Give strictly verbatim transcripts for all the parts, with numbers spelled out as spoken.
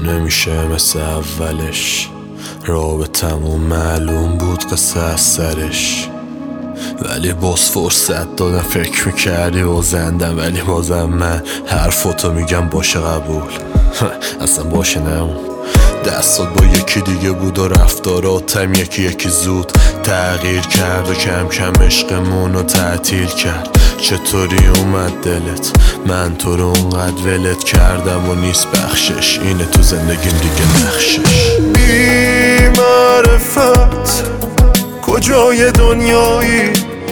نمیشه مثل اولش، رابطمون معلوم بود قصه از سرش، ولی باز فرصت دادم فکر میکردی بازندم، ولی بازم من حرفاتو میگم باشه قبول اصلا باشه نمون. دستات با یکی دیگه بود و رفتاراتم یکی یکی زود تغییر کرد و کم کم عشقمون رو تعطیل کرد. چطوری اومد دلت؟ من تو رو اونقدر ولت کردم و نیست بخشش، اینه تو زندگیم دیگه نقشش. بی معرفت کجای دنیایی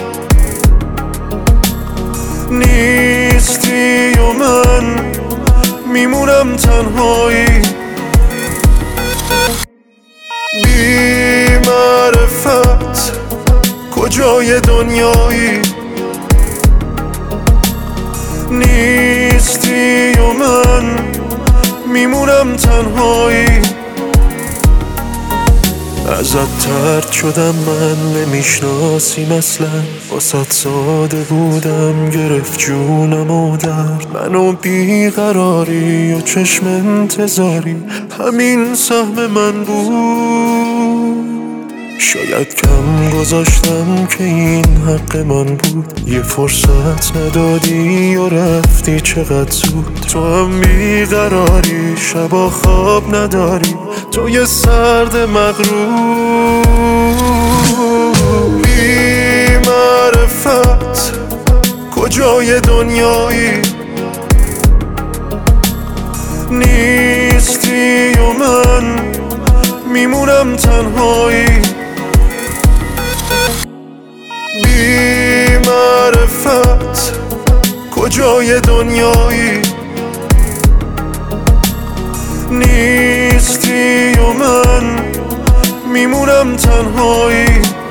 نیستی و من میمونم تنهایی. بی معرفت کجای دنیایی نیستی و من میمونم تنهایی. ازت ترد شدم من نمیشناسیم اصلا، واسه ساده بودم گرفت جونم و درد منو بیقراری و چشم انتظاری همین سهم من بود. شاید کم گذاشتم که این حق من بود، یه فرصت ندادی و رفتی چقدر زود. تو هم بیقراری شبا خواب نداری، تو یه سرد مغرور. بی معرفت کجای دنیایی نیستی و من میمونم تنهایی. بی معرفت کجای دنیایی نیستی و من میمونم تنهایی.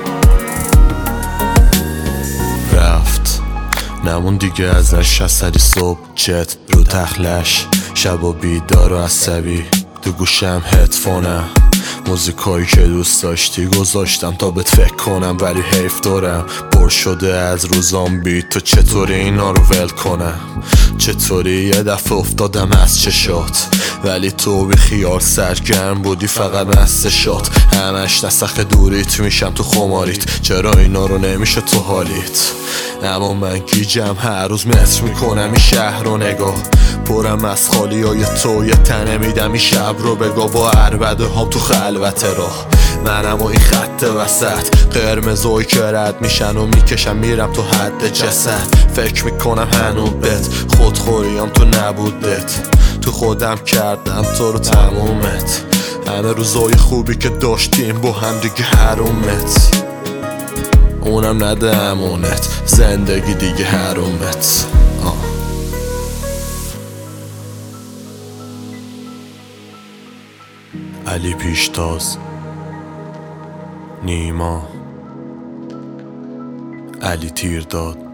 رفت نمون دیگه ازش، اثری صبح چت رو تخلش، شب و بیدار و عصبی تو گوشم هدفونم، موزیکایی که دوست داشتی گذاشتم تا بهت فکر کنم، ولی حیف دارم پر شده از روزام بی تو. چطوری اینا رو ول کنم؟ چطوری یه دفعه افتادم از چشات، ولی تو بی خیال سرگرم بودی فقط مستشات. همش نسخ دوریت میشم تو خماریت، چرا اینا رو نمیشه تو حالیت؟ اما من گیجم هر روز متر میکنم این شهر رو نگاه، پرم از خالی های تو یه تنه میدم این شب رو بگاه. با عربده هم تو خلوت راه منم و این خط وسط، قرمزوی که رد میشن و میکشم میرم تو حد جسد. فکر میکنم هنوز بهت خودخوریم تو نبودت، تو خودم کردم تو رو تمومت. همه روزای خوبی که داشتیم با هم دیگه حرومت، اونم نده امونت، زندگی دیگه حرومت. آه. علی پیشتاز، نیما، علی تیرداد.